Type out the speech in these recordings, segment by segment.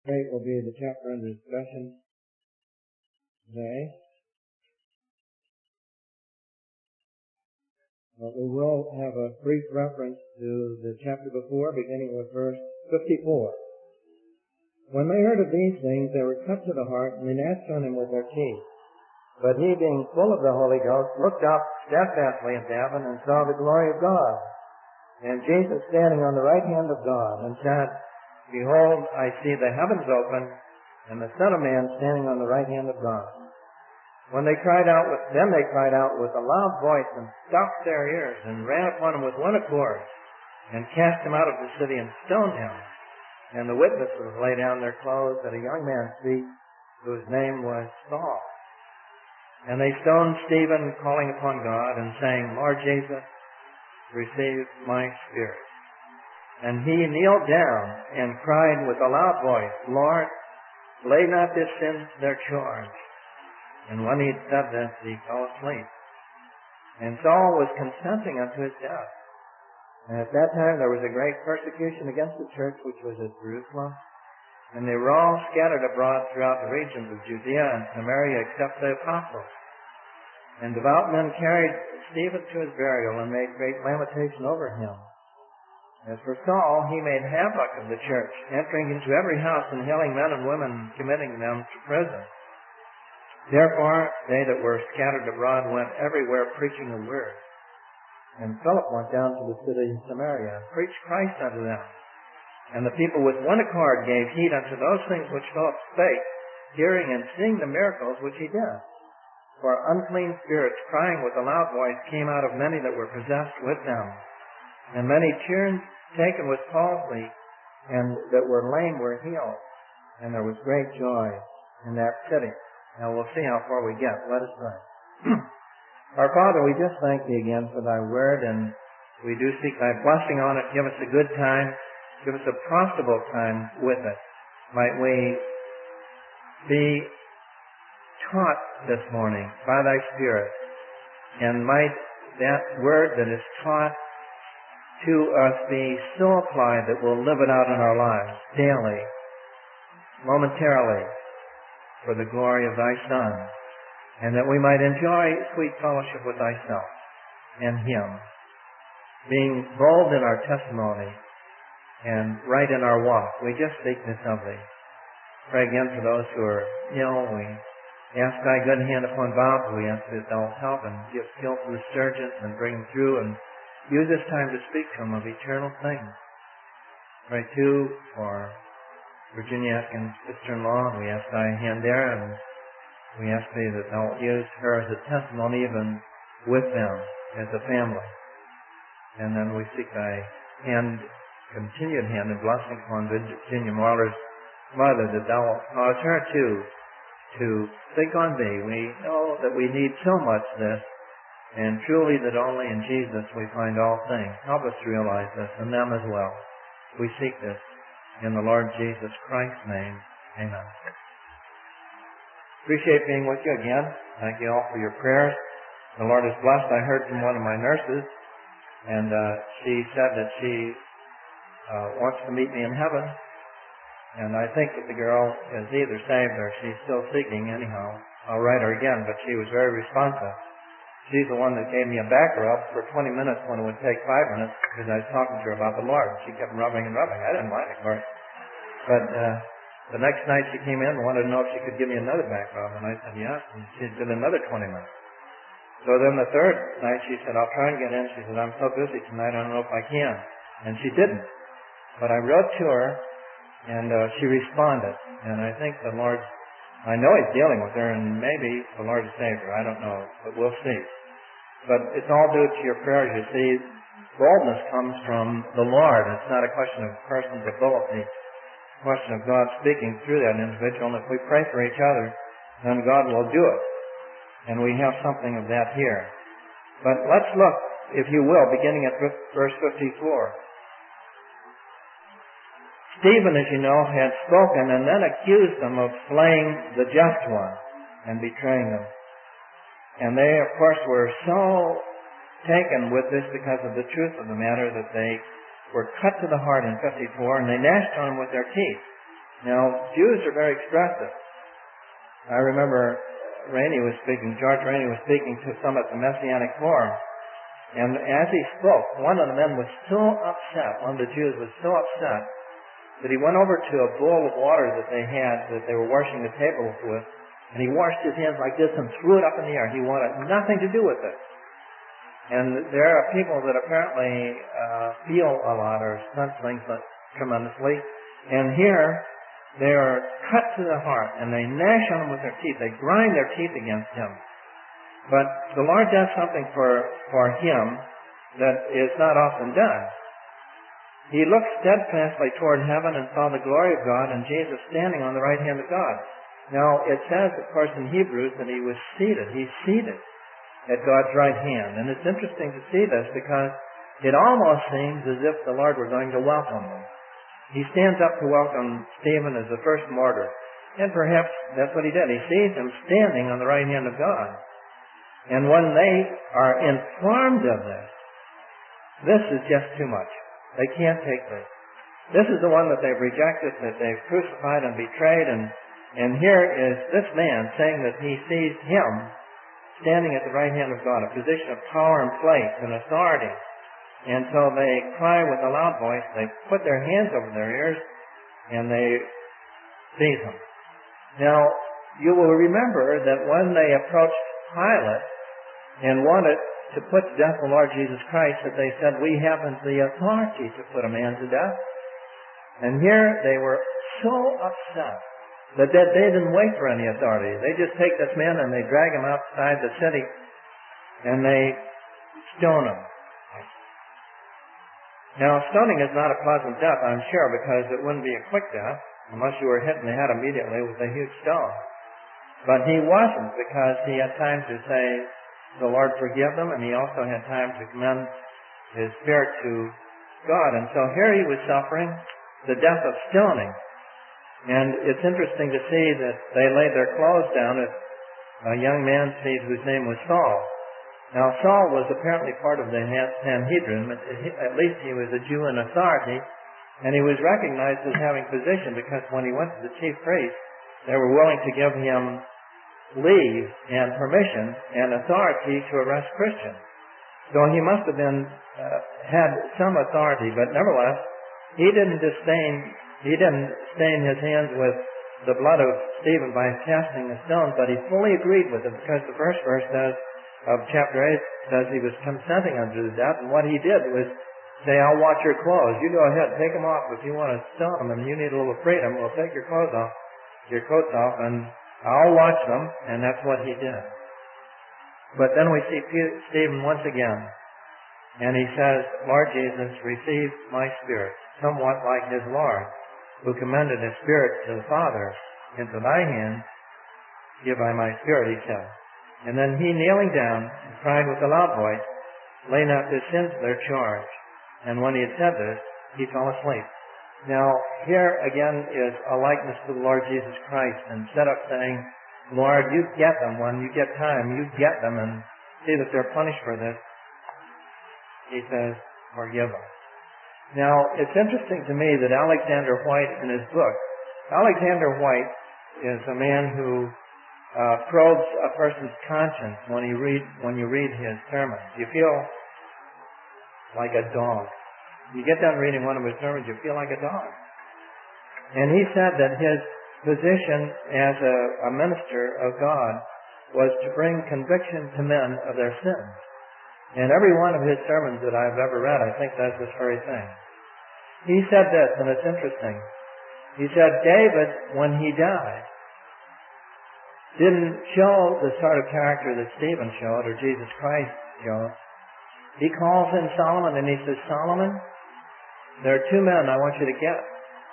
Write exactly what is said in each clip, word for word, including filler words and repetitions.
Eight will be the chapter under discussion today. But we will have a brief reference to the chapter before, beginning with verse fifty-four. When they heard of these things, they were cut to the heart, and they gnashed on him with their teeth. But he, being full of the Holy Ghost, looked up steadfastly at heaven and saw the glory of God, and Jesus standing on the right hand of God, and said, Behold, I see the heavens open, and the Son of Man standing on the right hand of God. When they cried out, with, then they cried out with a loud voice, and stopped their ears, and ran upon him with one accord, and cast him out of the city, and stoned him. And the witnesses laid down their clothes at a young man's feet, whose name was Saul. And they stoned Stephen, calling upon God, and saying, Lord Jesus, receive my spirit. And he kneeled down and cried with a loud voice, Lord, lay not this sin to their charge. And when he had said this, he fell asleep. And Saul was consenting unto his death. And at that time there was a great persecution against the church which was at Jerusalem. And they were all scattered abroad throughout the regions of Judea and Samaria except the apostles. And devout men carried Stephen to his burial and made great lamentation over him. As for Saul, he made havoc of the church, entering into every house and hailing men and women and committing them to prison. Therefore, they that were scattered abroad went everywhere preaching the word. And Philip went down to the city of Samaria and preached Christ unto them. And the people with one accord gave heed unto those things which Philip spake, hearing and seeing the miracles which he did. For unclean spirits, crying with a loud voice, came out of many that were possessed with them. And many children taken with palsy and that were lame were healed. And there was great joy in that city. Now we'll see how far we get. Let us pray. Our Father, we just thank Thee again for Thy word, and we do seek Thy blessing on it. Give us a good time. Give us a profitable time with it. Might we be taught this morning by Thy Spirit, and might that word that is taught to us be so applied that we'll live it out in our lives daily, momentarily, for the glory of Thy Son, and that we might enjoy sweet fellowship with Thyself and Him, being bold in our testimony and right in our walk. We just speak this of Thee. Pray again for those who are ill. We ask Thy good hand upon Bob. We ask that Thou help and give skill to the surgeons and bring him through, and use this time to speak to him of eternal things. Pray too for Virginia Atkins' sister-in-law. We ask Thy hand there, and we ask Thee that Thou use her as a testimony even with them as a family. And then we seek Thy hand, continued hand and blessing upon Virginia Marler's mother, that Thou cause her too to think on Thee. We know that we need so much this, and truly that only in Jesus we find all things. Help us to realize this, and them as well. We seek this in the Lord Jesus Christ's name. Amen. Appreciate being with you again. Thank you all for your prayers. The Lord is blessed. I heard from one of my nurses, and uh, she said that she uh, wants to meet me in heaven. And I think that the girl is either saved or she's still seeking anyhow. I'll write her again, but she was very responsive. She's the one that gave me a back rub for twenty minutes when it would take five minutes because I was talking to her about the Lord. She kept rubbing and rubbing. I didn't mind it, of course. But uh, the next night she came in and wanted to know if she could give me another back rub. And I said, yes. And she did another twenty minutes. So then the third night she said, I'll try and get in. She said, I'm so busy tonight, I don't know if I can. And she didn't. But I wrote to her, and uh, she responded. And I think the Lord, I know He's dealing with her, and maybe the Lord has saved her. I don't know, but we'll see. But it's all due to your prayers. You see, boldness comes from the Lord. It's not a question of person's ability. It's a question of God speaking through that individual. And if we pray for each other, then God will do it. And we have something of that here. But let's look, if you will, beginning at verse fifty-four. Stephen, as you know, had spoken and then accused them of slaying the just one and betraying them. And they, of course, were so taken with this because of the truth of the matter that they were cut to the heart in fifty-four, and they gnashed on him with their teeth. Now, Jews are very expressive. I remember Rainey was speaking, George Rainey was speaking to some at the Messianic Forum. And as he spoke, one of the men was so upset, one of the Jews was so upset, that he went over to a bowl of water that they had, that they were washing the tables with, and he washed his hands like this and threw it up in the air. He wanted nothing to do with it. And there are people that apparently uh, feel a lot or sense things tremendously. And here, they are cut to the heart, and they gnash on him with their teeth. They grind their teeth against him. But the Lord does something for, for him that is not often done. He looked steadfastly toward heaven and saw the glory of God and Jesus standing on the right hand of God. Now, it says, of course, in Hebrews that he was seated. He's seated at God's right hand. And it's interesting to see this because it almost seems as if the Lord were going to welcome him. He stands up to welcome Stephen as the first martyr. And perhaps that's what he did. He sees him standing on the right hand of God. And when they are informed of this, this is just too much. They can't take this. This is the one that they've rejected, that they've crucified and betrayed, and, and here is this man saying that he sees him standing at the right hand of God, a position of power and place and authority. And so they cry with a loud voice, they put their hands over their ears, and they seize him. Now, you will remember that when they approached Pilate and wanted to put to death the Lord Jesus Christ, that they said, we haven't the authority to put a man to death. And here they were so upset that they didn't wait for any authority. They just take this man and they drag him outside the city and they stone him. Now, stoning is not a pleasant death, I'm sure, because it wouldn't be a quick death unless you were hit in the head immediately with a huge stone. But he wasn't, because he had time to say, the Lord forgive them, and he also had time to commend his spirit to God. And so here he was suffering the death of stoning. And it's interesting to see that they laid their clothes down at a young man whose name was Saul. Now, Saul was apparently part of the Sanhedrin. At least he was a Jew in authority, and he was recognized as having position because when he went to the chief priest, they were willing to give him leave and permission and authority to arrest Christians. So he must have been uh, had some authority, but nevertheless, he didn't disdain, he didn't stain his hands with the blood of Stephen by casting the stone, but he fully agreed with it because the first verse says, of chapter eight says he was consenting unto the death, and what he did was say, I'll watch your clothes. You go ahead, take them off. If you want to stone them and you need a little freedom, we'll take your clothes off, your coats off, and I'll watch them, and that's what he did. But then we see Stephen once again, and he says, Lord Jesus, receive my spirit, somewhat like his Lord, who commended his spirit to the Father. Into thy hand give I my spirit, he said. And then he, kneeling down, cried with a loud voice, lay not their sins to their charge. And when he had said this, he fell asleep. Now, here again is a likeness to the Lord Jesus Christ. Instead of saying, Lord, you get them when you get time, you get them and see that they're punished for this, he says, forgive them. Now, it's interesting to me that Alexander White, in his book, Alexander White is a man who uh, probes a person's conscience when he read when you read his sermons. You feel like a dog. You get done reading one of his sermons, you feel like a dog. And he said that his position as a, a minister of God was to bring conviction to men of their sins. And every one of his sermons that I've ever read, I think does this very thing. He said this, and it's interesting. He said, David, when he died, didn't show the sort of character that Stephen showed or Jesus Christ showed. He calls in Solomon and he says, Solomon, there are two men I want you to get.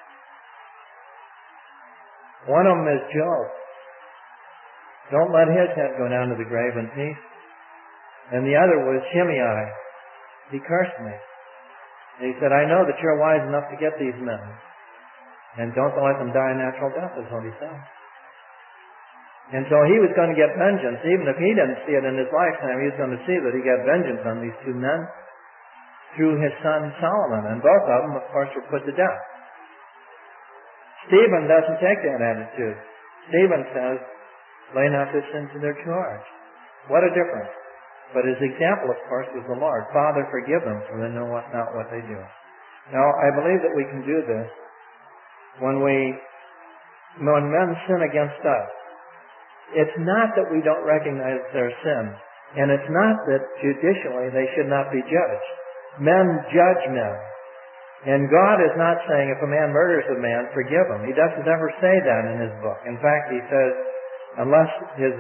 One of them is Job. Don't let his head go down to the grave in peace. And the other was Shimei. He cursed me. And he said, I know that you're wise enough to get these men. And don't let them die a natural death, is what he said. And so he was going to get vengeance. Even if he didn't see it in his lifetime, he was going to see that he got vengeance on these two men through his son Solomon. And both of them, of course, were put to death. Stephen doesn't take that attitude. Stephen says, lay not their sins to their charge. What a difference. But his example, of course, was the Lord. Father, forgive them, for they know what, not what they do. Now, I believe that we can do this when we, when men sin against us. It's not that we don't recognize their sin, and it's not that judicially they should not be judged. Men judge men. And God is not saying if a man murders a man, forgive him. He doesn't ever say that in his book. In fact, he says, unless his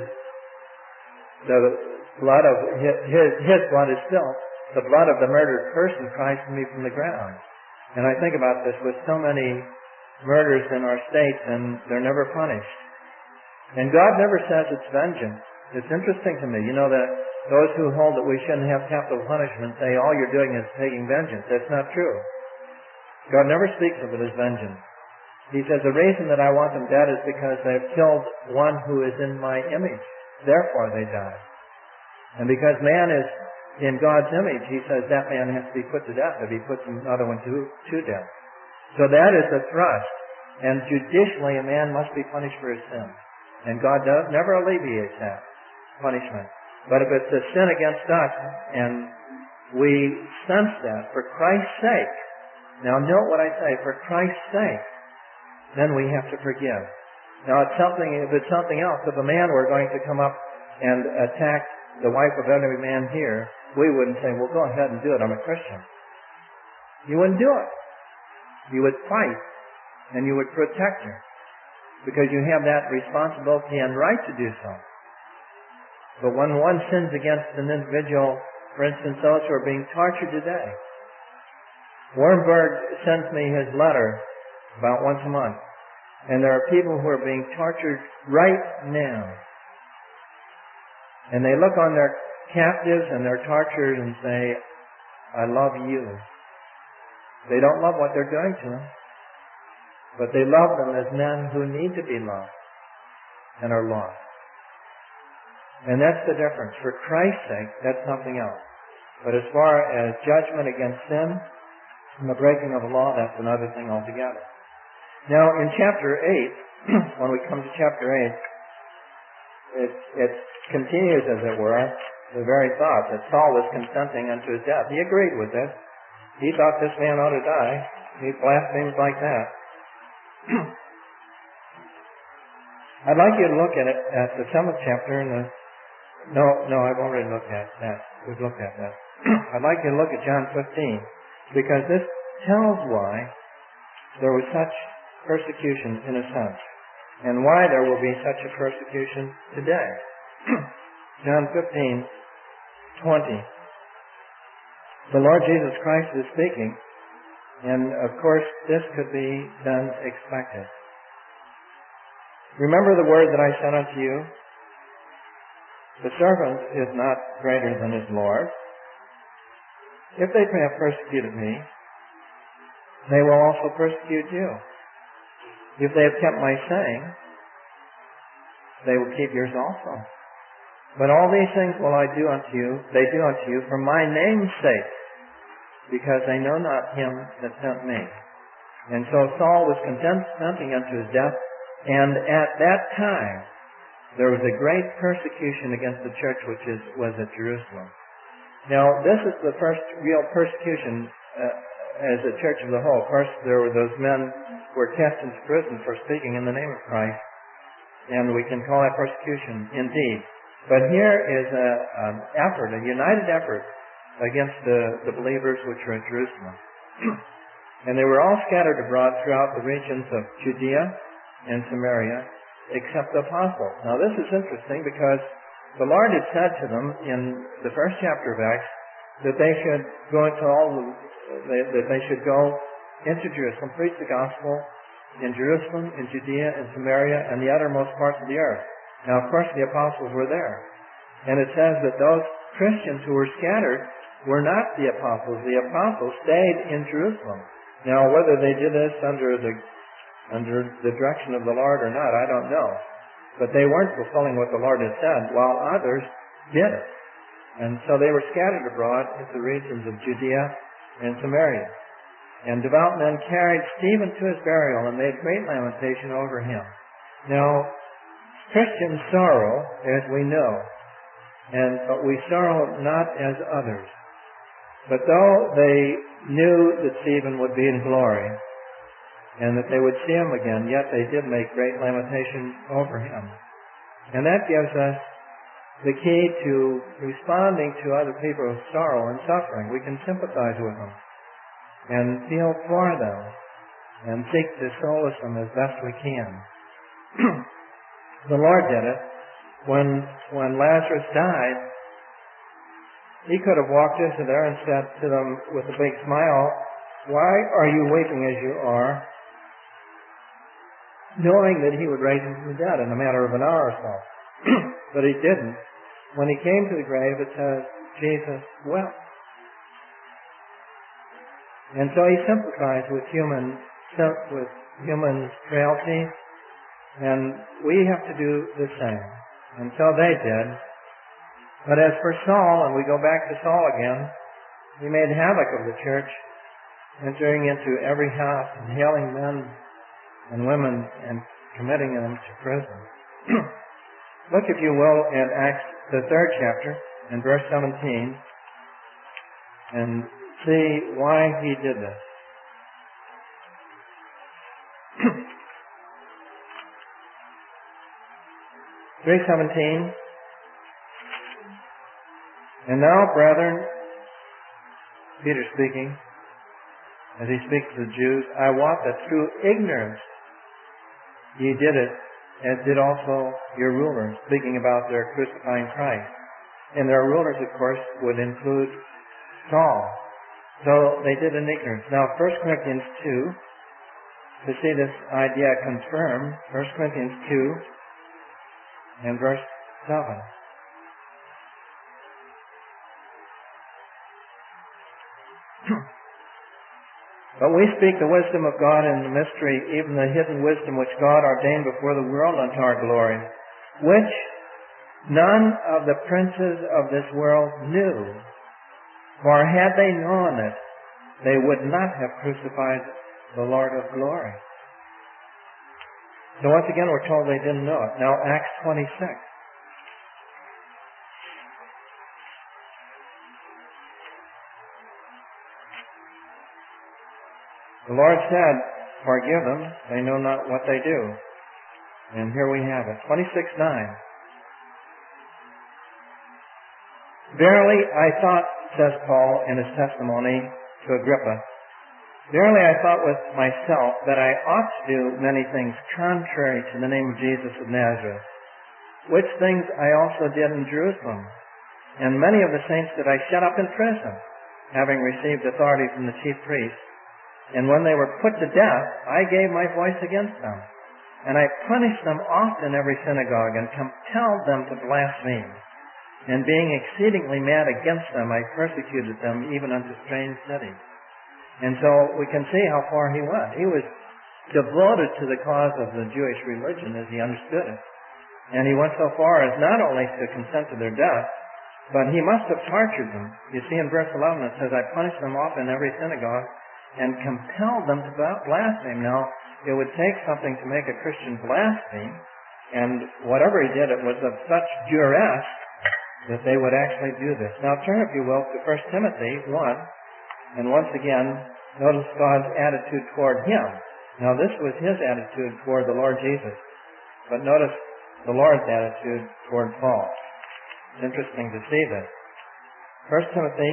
the blood of his, his, his blood is still, the blood of the murdered person cries to me from the ground. And I think about this with so many murders in our states, and they're never punished. And God never says it's vengeance. It's interesting to me, you know, that those who hold that we shouldn't have capital punishment say all you're doing is taking vengeance. That's not true. God never speaks of it as vengeance. He says the reason that I want them dead is because they've killed one who is in my image. Therefore they die. And because man is in God's image, he says that man has to be put to death if he puts another one to, to death. So that is the thrust. And judicially a man must be punished for his sin. And God does, never alleviates that punishment. But if it's a sin against us and we sense that for Christ's sake, now note what I say, for Christ's sake, then we have to forgive. Now it's something, if it's something else, if a man were going to come up and attack the wife of every man here, we wouldn't say, well, go ahead and do it, I'm a Christian. You wouldn't do it. You would fight, and you would protect her, because you have that responsibility and right to do so. But when one sins against an individual, for instance, those who are being tortured today, Warrenberg sends me his letter about once a month. And there are people who are being tortured right now. And they look on their captives and their torturers and say, I love you. They don't love what they're doing to them. But they love them as men who need to be loved and are lost. And that's the difference. For Christ's sake, that's something else. But as far as judgment against sin, and the breaking of the law, that's another thing altogether. Now, in chapter eight, when we come to chapter eight, it, it continues, as it were, the very thought that Saul was consenting unto his death. He agreed with this. He thought this man ought to die. He blasphemed like that. I'd like you to look at it at the seventh chapter in the... No, no, I've already looked at that. We've looked at that. I'd like you to look at John fifteen. Because this tells why there was such persecution in a sense, and why there will be such a persecution today. John fifteen, twenty. The Lord Jesus Christ is speaking, and of course this could be then expected. Remember the word that I said unto you, the servant is not greater than his Lord. If they have persecuted me, they will also persecute you. If they have kept my saying, they will keep yours also. But all these things will I do unto you, they do unto you for my name's sake, because they know not him that sent me. And so Saul was consenting unto his death, and at that time there was a great persecution against the church which is, was at Jerusalem. Now, this is the first real persecution uh, as a church of the whole. First, there were those men who were cast into prison for speaking in the name of Christ, and we can call that persecution indeed. But here is a, an effort, a united effort against the, the believers which are in Jerusalem. And they were all scattered abroad throughout the regions of Judea and Samaria, except the apostles. Now, this is interesting because the Lord had said to them in the first chapter of Acts that they should go into all the, that they should go into Jerusalem, preach the gospel in Jerusalem, in Judea, and Samaria, and the uttermost parts of the earth. Now, of course, the apostles were there. And it says that those Christians who were scattered were not the apostles. The apostles stayed in Jerusalem. Now, whether they did this under the under the direction of the Lord or not, I don't know. But they weren't fulfilling what the Lord had said, while others did it. And so they were scattered abroad into the regions of Judea and Samaria. And devout men carried Stephen to his burial and made great lamentation over him. Now, Christians sorrow, as we know, and but we sorrow not as others. But though they knew that Stephen would be in glory, and that they would see him again, yet they did make great lamentation over him. And that gives us the key to responding to other people's sorrow and suffering. We can sympathize with them and feel for them and seek to solace them as best we can. The Lord did it. When, when Lazarus died, he could have walked into there and said to them with a big smile, "Why are you weeping as you are?" knowing that he would raise him from the dead in a matter of an hour or so. But he didn't. When he came to the grave, it says, Jesus wept. And so he sympathized with human, with human frailty, and we have to do the same. And so they did. But as for Saul, and we go back to Saul again, he made havoc of the church, entering into every house and hailing men and women and committing them to prison. Look, if you will, at Acts, the third chapter, in verse seventeen, and see why he did this. three seventeen. And now, brethren, Peter speaking, as he speaks to the Jews, I wot that through ignorance ye did it, as did also your rulers, speaking about their crucifying Christ. And their rulers, of course, would include Saul. So they did in ignorance. Now, First Corinthians two, to see this idea confirmed, First Corinthians two and verse seven. But we speak the wisdom of God in the mystery, even the hidden wisdom which God ordained before the world unto our glory, which none of the princes of this world knew. For had they known it, they would not have crucified the Lord of glory. So once again, we're told they didn't know it. Now, Acts twenty-six. The Lord said, forgive them, they know not what they do. And here we have it. twenty-six nine. Verily I thought, says Paul in his testimony to Agrippa, verily I thought with myself that I ought to do many things contrary to the name of Jesus of Nazareth, which things I also did in Jerusalem. And many of the saints did I shut up in prison, having received authority from the chief priests. And when they were put to death, I gave my voice against them. And I punished them oft in every synagogue, and compelled them to blaspheme. And being exceedingly mad against them, I persecuted them even unto strange cities. And so we can see how far he went. He was devoted to the cause of the Jewish religion as he understood it. And he went so far as not only to consent to their death, but he must have tortured them. You see in verse eleven it says, I punished them oft in every synagogue, and compelled them to blaspheme. Now, it would take something to make a Christian blaspheme, and whatever he did, it was of such duress that they would actually do this. Now, turn, if you will, to First Timothy one, and once again, notice God's attitude toward him. Now, this was his attitude toward the Lord Jesus, but notice the Lord's attitude toward Paul. It's interesting to see this. First Timothy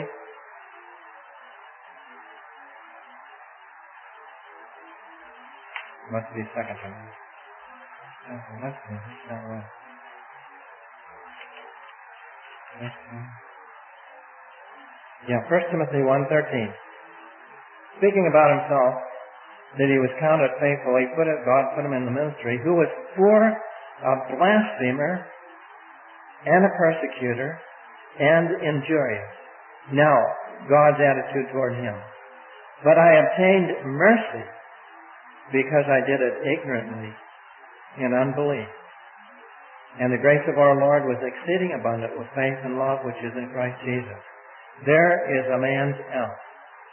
must be second Timothy. Okay, let's see. That's not right. Yeah, First Timothy one thirteen. Speaking about himself, that he was counted faithful, he put it, God put him in the ministry, who was for a blasphemer and a persecutor and injurious. Now, God's attitude toward him. But I obtained mercy, because I did it ignorantly in unbelief. And the grace of our Lord was exceeding abundant with faith and love which is in Christ Jesus. There is a man's else.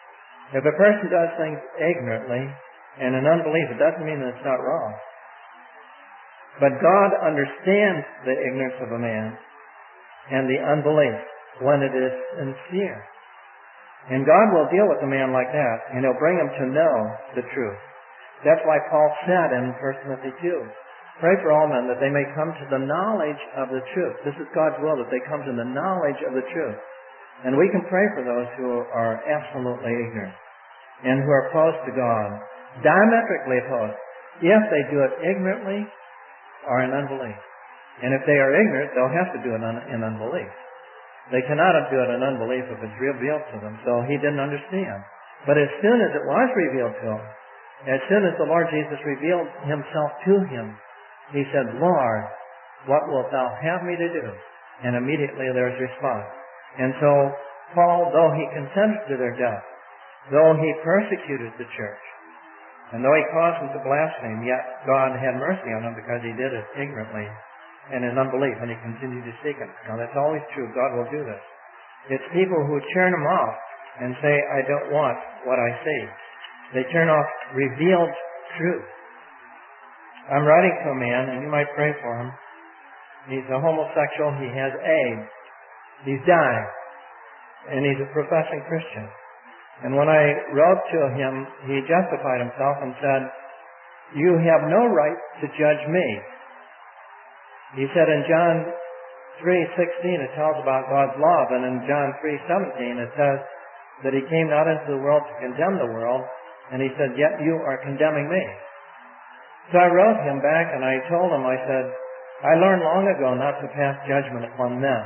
If a person does things ignorantly and in unbelief, it doesn't mean that it's not wrong. But God understands the ignorance of a man and the unbelief when it is sincere. And God will deal with a man like that, and He'll bring him to know the truth. That's why Paul said in First Timothy two, pray for all men that they may come to the knowledge of the truth. This is God's will, that they come to the knowledge of the truth. And we can pray for those who are absolutely ignorant and who are opposed to God, diametrically opposed, if they do it ignorantly or in unbelief. And if they are ignorant, they'll have to do it in unbelief. They cannot do it in unbelief if it's revealed to them. So he didn't understand. But as soon as it was revealed to him, as soon as the Lord Jesus revealed Himself to him, he said, Lord, what wilt thou have me to do? And immediately there's response. And so Paul, though he consented to their death, though he persecuted the church, and though he caused them to blaspheme, yet God had mercy on him because he did it ignorantly and in unbelief, and he continued to seek Him. Now that's always true. God will do this. It's people who turn Him off and say, I don't want what I see. They turn off revealed truth. I'm writing to a man, and you might pray for him. He's a homosexual. He has AIDS. He's dying. And he's a professing Christian. And when I wrote to him, he justified himself and said, you have no right to judge me. He said in John three sixteen it tells about God's love, and in John three seventeen it says that He came not into the world to condemn the world, and He said, yet you are condemning me. So I wrote him back and I told him, I said, I learned long ago not to pass judgment upon men.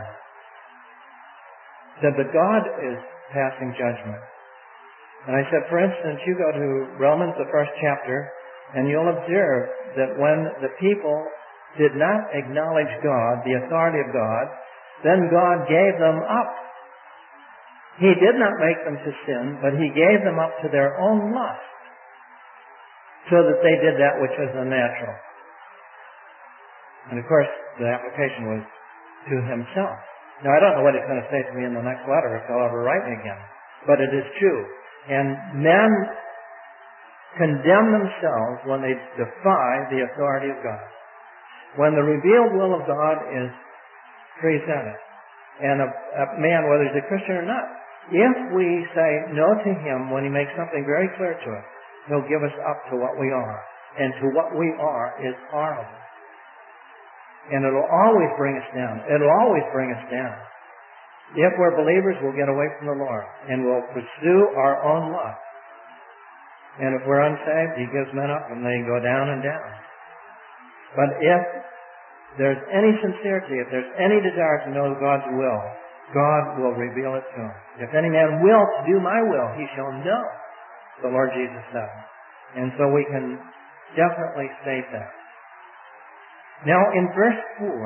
Said that God is passing judgment. And I said, for instance, you go to Romans, the first chapter, and you'll observe that when the people did not acknowledge God, the authority of God, then God gave them up. He did not make them to sin, but He gave them up to their own lust, so that they did that which was unnatural. And of course, the application was to Himself. Now, I don't know what He's going to say to me in the next letter, if He'll ever write me again. But it is true. And men condemn themselves when they defy the authority of God. When the revealed will of God is presented, and a, a man, whether he's a Christian or not, if we say no to him when he makes something very clear to us, He'll give us up to what we are. And to what we are is horrible. And it'll always bring us down. It'll always bring us down. If we're believers, we'll get away from the Lord, and we'll pursue our own lust. And if we're unsaved, He gives men up, and they go down and down. But if there's any sincerity, if there's any desire to know God's will, God will reveal it to him. If any man will to do my will, he shall know, the Lord Jesus said. And so we can definitely state that. Now in verse four,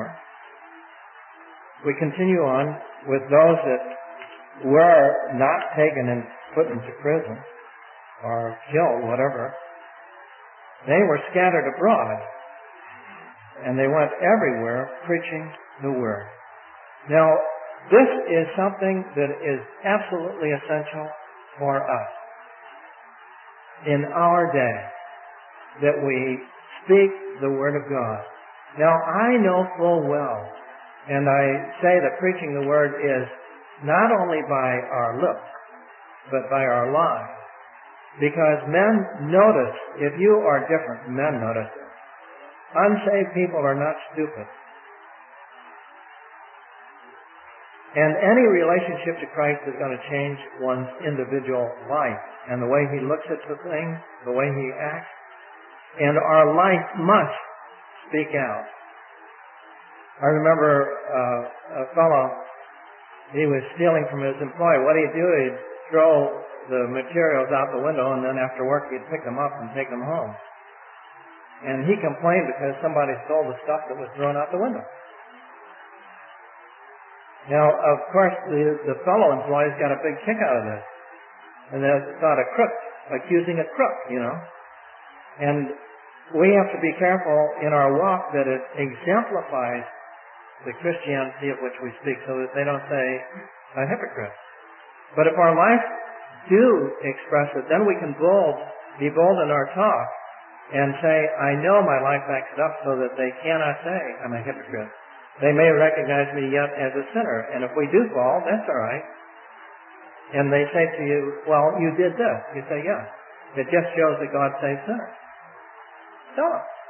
we continue on with those that were not taken and put into prison or killed, whatever. They were scattered abroad, and they went everywhere preaching the Word. Now, this is something that is absolutely essential for us in our day, that we speak the Word of God. Now, I know full well, and I say that preaching the Word is not only by our lips, but by our lives. Because men notice, if you are different, men notice it. Unsaved people are not stupid. And any relationship to Christ is going to change one's individual life and the way he looks at the things, the way he acts. And our life must speak out. I remember uh, a fellow, he was stealing from his employer. What he'd do, he'd throw the materials out the window, and then after work he'd pick them up and take them home. And he complained because somebody stole the stuff that was thrown out the window. Now, of course, the, the fellow employees got a big kick out of this. And they thought a crook, accusing a crook, you know. And we have to be careful in our walk that it exemplifies the Christianity of which we speak, so that they don't say a hypocrite. But if our life do express it, then we can bold, be bold in our talk and say, I know my life backs it up, so that they cannot say I'm a hypocrite. They may recognize me yet as a sinner, and if we do fall, that's all right. And they say to you, well, you did this. You say, yeah. It just shows that God saves sinners. So,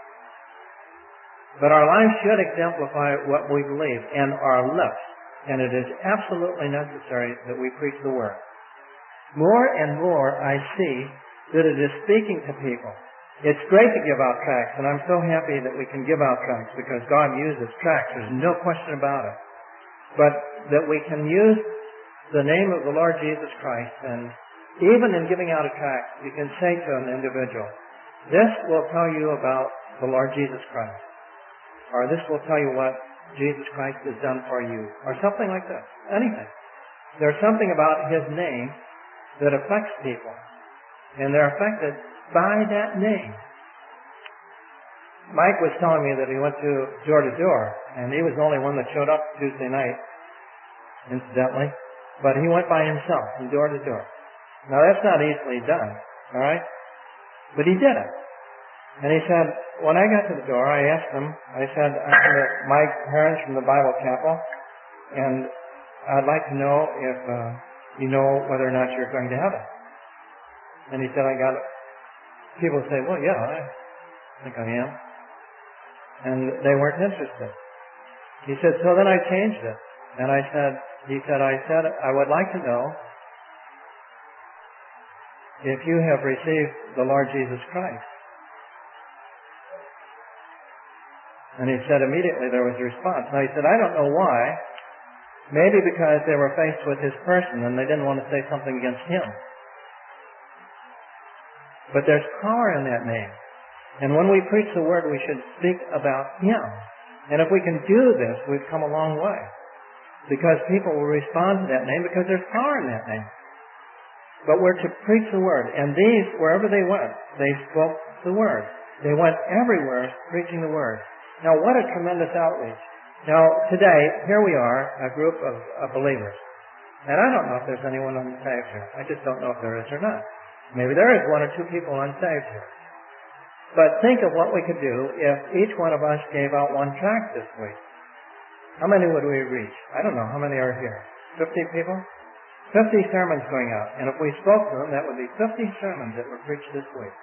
but our lives should exemplify what we believe, and our lips. And it is absolutely necessary that we preach the Word. More and more I see that it is speaking to people. It's great to give out tracts, and I'm so happy that we can give out tracts because God uses tracts. There's no question about it. But that we can use the name of the Lord Jesus Christ, and even in giving out a tract, you can say to an individual, this will tell you about the Lord Jesus Christ. Or this will tell you what Jesus Christ has done for you. Or something like that. Anything. There's something about His name that affects people. And they're affected by that name. Mike was telling me that he went to door to door, and he was the only one that showed up Tuesday night, incidentally. But he went by himself from door to door. Now that's not easily done, all right? But he did it. And he said, when I got to the door, I asked him, I said, I'm Mike Hearns from the Bible Chapel, and I'd like to know if uh, you know whether or not you're going to heaven. And he said, I got it. People say, well, yeah, I think I am. And they weren't interested. He said, so then I changed it. And I said, he said, I said, I would like to know if you have received the Lord Jesus Christ. And he said immediately there was a response. Now he said, I don't know why. Maybe because they were faced with his person and they didn't want to say something against him. But there's power in that name. And when we preach the Word, we should speak about Him. And if we can do this, we've come a long way. Because people will respond to that name because there's power in that name. But we're to preach the Word. And these, wherever they went, they spoke the Word. They went everywhere preaching the Word. Now, what a tremendous outreach. Now, today, here we are, a group of, of believers. And I don't know if there's anyone unsaved here. I just don't know if there is or not. Maybe there is one or two people unsaved here. But think of what we could do if each one of us gave out one tract this week. How many would we reach? I don't know. How many are here? Fifty people? Fifty sermons going out. And if we spoke to them, that would be fifty sermons that were preached this week.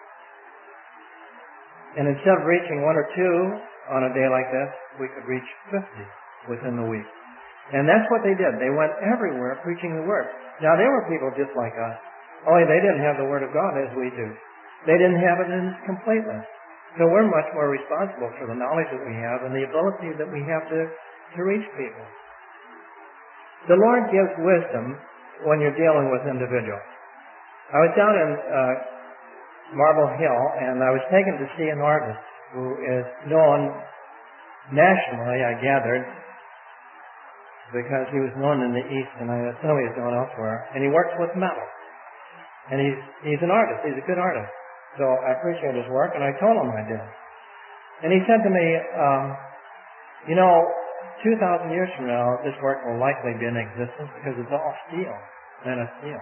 And instead of reaching one or two on a day like this, we could reach fifty within the week. And that's what they did. They went everywhere preaching the Word. Now, they were people just like us. Only they didn't have the Word of God as we do. They didn't have it in its completeness. So we're much more responsible for the knowledge that we have and the ability that we have to, to reach people. The Lord gives wisdom when you're dealing with individuals. I was down in uh, Marble Hill, and I was taken to see an artist who is known nationally, I gathered, because he was known in the East, and I assume he's known elsewhere, and he works with metal. And he's he's an artist. He's a good artist. So I appreciate his work, and I told him I did. And he said to me, um, you know, two thousand years from now, this work will likely be in existence because it's all steel, men of steel.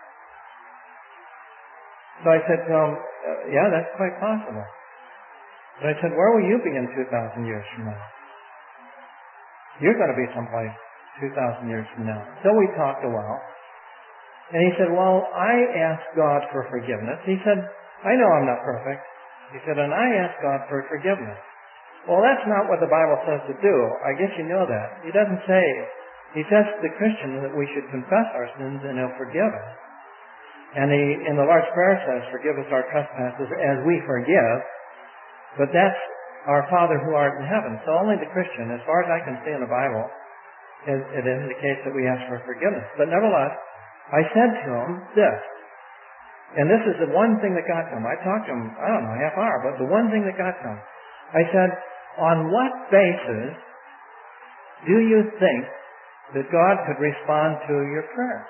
So I said to him, yeah, that's quite possible. But I said, where will you be in two thousand years from now? You're going to be someplace two thousand years from now. So we talked a while. And he said, well, I asked God for forgiveness. He said, I know I'm not perfect. He said, and I asked God for forgiveness. Well, that's not what the Bible says to do. I guess you know that. He doesn't say, he says to the Christian that we should confess our sins and He'll forgive us. And he, in the Lord's Prayer says, forgive us our trespasses as we forgive. But that's our Father who art in heaven. So only the Christian, as far as I can see in the Bible, it, it indicates that we ask for forgiveness. But nevertheless, I said to him this, and this is the one thing that got to him. I talked to him, I don't know, a half hour, but the one thing that got to him. I said, on what basis do you think that God could respond to your prayer?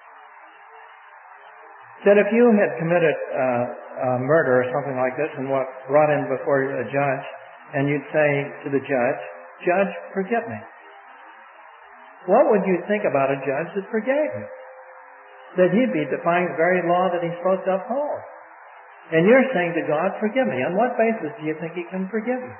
Said if you had committed uh, uh, murder or something like this and what brought in before a judge, and you'd say to the judge, Judge, forgive me. What would you think about a judge that forgave you? that he'd be defying the very law that he's supposed to uphold. And you're saying to God, forgive me. On what basis do you think he can forgive you?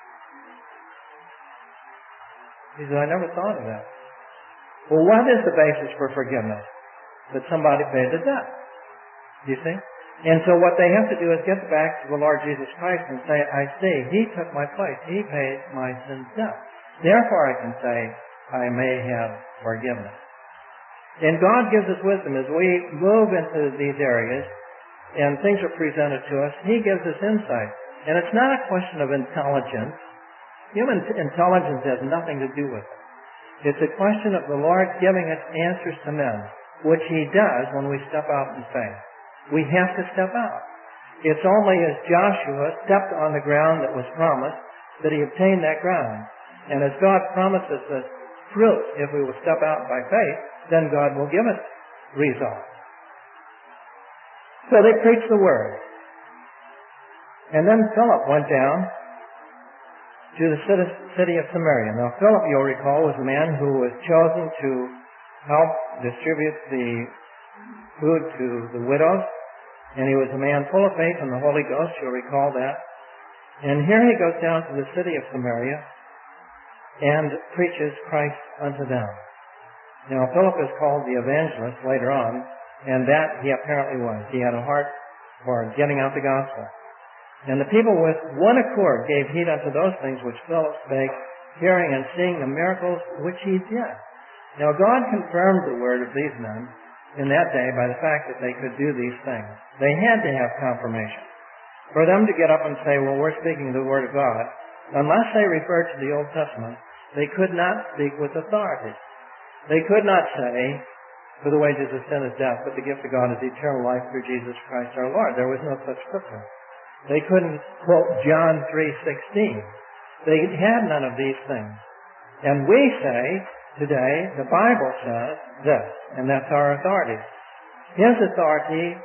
He said, I never thought of that. Well, what is the basis for forgiveness? That somebody paid the debt. Do you see? And so what they have to do is get back to the Lord Jesus Christ and say, I see, he took my place. He paid my sin's debt. Therefore I can say, I may have forgiveness. And God gives us wisdom as we move into these areas and things are presented to us. He gives us insight. And it's not a question of intelligence. Human intelligence has nothing to do with it. It's a question of the Lord giving us answers to men, which he does when we step out in faith. We have to step out. It's only as Joshua stepped on the ground that was promised that he obtained that ground. And as God promises us fruit if we will step out by faith, then God will give us results. So they preached the word. And then Philip went down to the city of Samaria. Now Philip, you'll recall, was a man who was chosen to help distribute the food to the widows. And he was a man full of faith in the Holy Ghost, you'll recall that. And here he goes down to the city of Samaria and preaches Christ unto them. Now Philip is called the evangelist later on, and that he apparently was. He had a heart for getting out the gospel. And the people with one accord gave heed unto those things which Philip spake, hearing and seeing the miracles which he did. Now God confirmed the word of these men in that day by the fact that they could do these things. They had to have confirmation. For them to get up and say, well, we're speaking the word of God, unless they referred to the Old Testament, they could not speak with authority. They could not say, for the wages of sin is death, but the gift of God is eternal life through Jesus Christ our Lord. There was no such scripture. They couldn't quote John three sixteen. They had none of these things. And we say today, the Bible says this, and that's our authority. His authority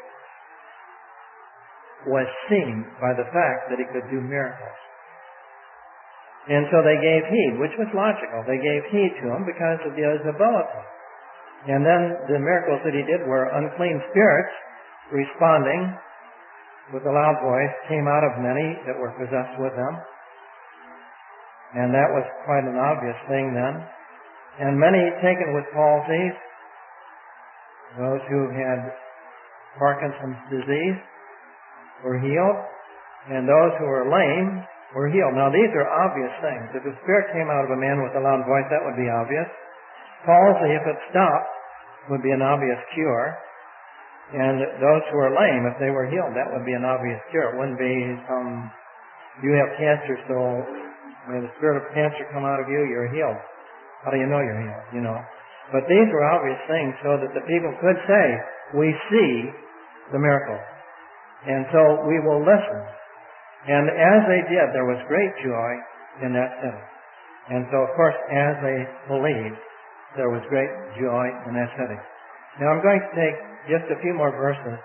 was seen by the fact that he could do miracles. And so they gave heed, which was logical. They gave heed to him because of his ability. And then the miracles that he did were unclean spirits responding with a loud voice came out of many that were possessed with them. And that was quite an obvious thing then. And many taken with palsies, those who had Parkinson's disease, were healed. And those who were lame were healed. Now these are obvious things. If a spirit came out of a man with a loud voice, that would be obvious. Palsy, if it stopped, would be an obvious cure. And those who are lame, if they were healed, that would be an obvious cure. It wouldn't be some, you have cancer, so when the spirit of cancer come out of you, you're healed. How do you know you're healed? You know. But these were obvious things so that the people could say, we see the miracle. And so we will listen. And as they did, there was great joy in that city. And so, of course, as they believed, there was great joy in that city. Now I'm going to take just a few more verses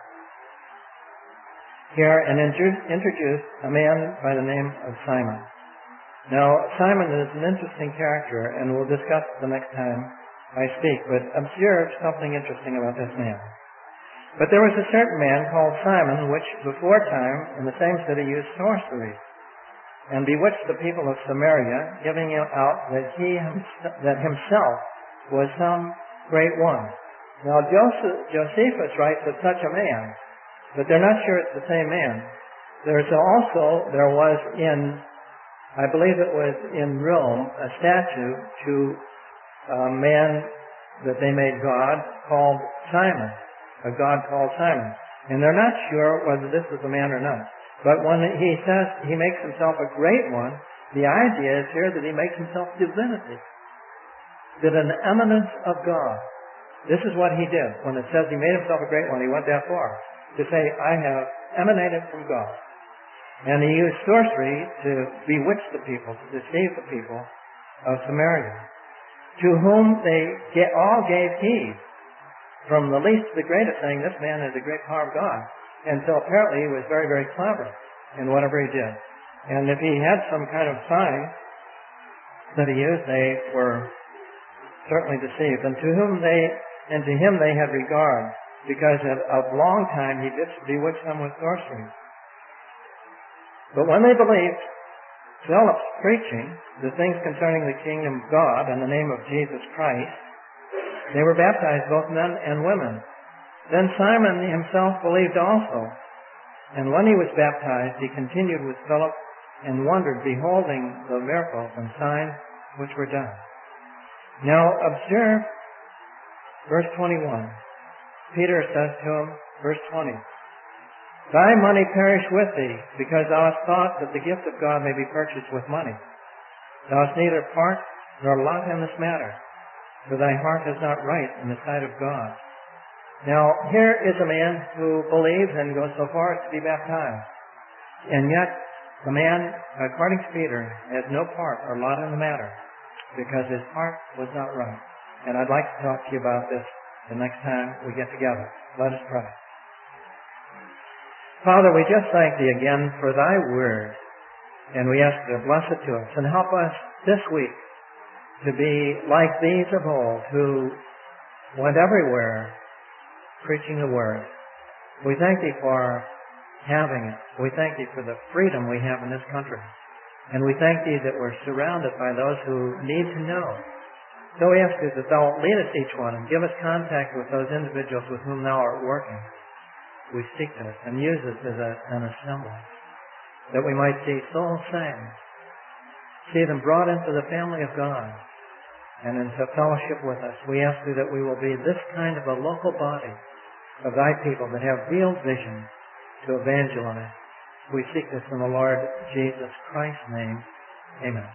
here and introduce a man by the name of Simon. Now, Simon is an interesting character, and we'll discuss it the next time I speak, but observe something interesting about this man. But there was a certain man called Simon, which before time in the same city used sorcery, and bewitched the people of Samaria, giving out that he that himself was some great one. Now Joseph, Josephus writes of such a man, but they're not sure it's the same man. There's also, there was in, I believe it was in Rome, a statue to a man that they made God called Simon, a god called Simon. And they're not sure whether this is a man or not. But when he says he makes himself a great one, the idea is here that he makes himself divinity. That an eminence of God. This is what he did. When it says he made himself a great one, he went that far. To say, I have emanated from God. And he used sorcery to bewitch the people, to deceive the people of Samaria, to whom they all gave heed. From the least to the greatest, saying, this man has a great power of God. And so apparently he was very, very clever in whatever he did. And if he had some kind of sign that he used, they were certainly deceived. And to whom they, and to him they had regard, because at a long time he bewitched them with sorcery. But when they believed Philip's preaching, the things concerning the kingdom of God and the name of Jesus Christ, they were baptized, both men and women. Then Simon himself believed also, and when he was baptized, he continued with Philip and wondered, beholding the miracles and signs which were done. Now observe verse twenty-one. Peter says to him, verse twenty, "Thy money perish with thee, because thou hast thought that the gift of God may be purchased with money. Thou hast neither part nor lot in this matter, for thy heart is not right in the sight of God." Now, here is a man who believes and goes so far as to be baptized. And yet, the man, according to Peter, has no part or lot in the matter, because his heart was not right. And I'd like to talk to you about this the next time we get together. Let us pray. Father, we just thank thee again for thy word, and we ask thee to bless it to us and help us this week to be like these of old who went everywhere preaching the word. We thank thee for having it. We thank thee for the freedom we have in this country. And we thank thee that we're surrounded by those who need to know. So we ask thee that thou lead us each one and give us contact with those individuals with whom thou art working. We seek this and use this as a, an assembly, that we might see souls saved, see them brought into the family of God and into fellowship with us. We ask thee that we will be this kind of a local body of thy people that have real vision to evangelize. We seek this in the Lord Jesus Christ's name. Amen.